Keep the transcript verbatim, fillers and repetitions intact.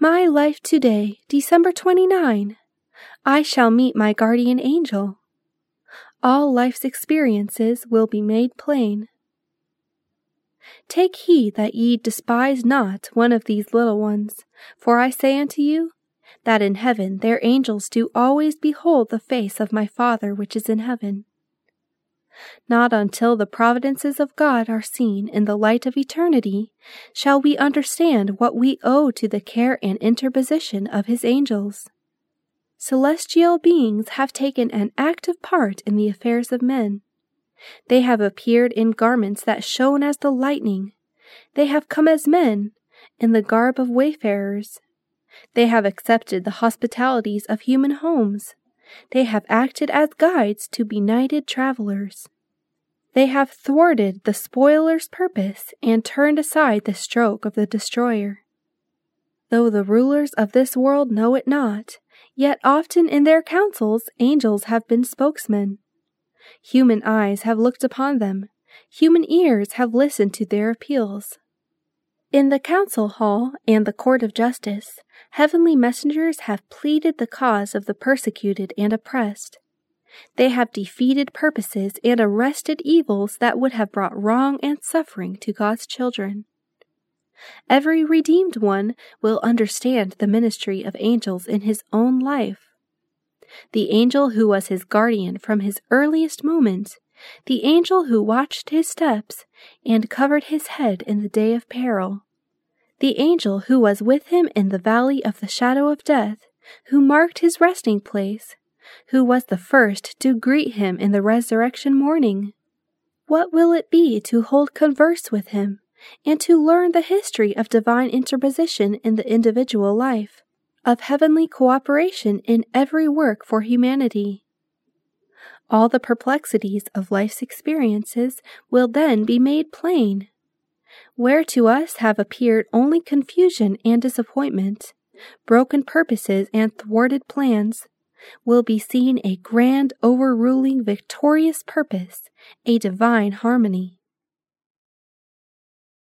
My life today, December twenty-ninth. I shall meet my guardian angel. All life's experiences will be made plain. Take heed that ye despise not one of these little ones, for I say unto you, that in heaven their angels do always behold the face of my Father which is in heaven. Not until the providences of God are seen in the light of eternity shall we understand what we owe to the care and interposition of his angels. Celestial beings have taken an active part in the affairs of men. They have appeared in garments that shone as the lightning. They have come as men, in the garb of wayfarers. They have accepted the hospitalities of human homes. They have acted as guides to benighted travelers. They have thwarted the spoiler's purpose and turned aside the stroke of the destroyer. Though the rulers of this world know it not, yet often in their councils angels have been spokesmen. Human eyes have looked upon them. Human ears have listened to their appeals. In the council hall and the court of justice, heavenly messengers have pleaded the cause of the persecuted and oppressed. They have defeated purposes and arrested evils that would have brought wrong and suffering to God's children. Every redeemed one will understand the ministry of angels in his own life. The angel who was his guardian from his earliest moment, the angel who watched his steps and covered his head in the day of peril, the angel who was with him in the valley of the shadow of death, who marked his resting place, who was the first to greet him in the resurrection morning. What will it be to hold converse with him, and to learn the history of divine interposition in the individual life, of heavenly cooperation in every work for humanity? All the perplexities of life's experiences will then be made plain. Where to us have appeared only confusion and disappointment, broken purposes and thwarted plans, will be seen a grand overruling victorious purpose, a divine harmony.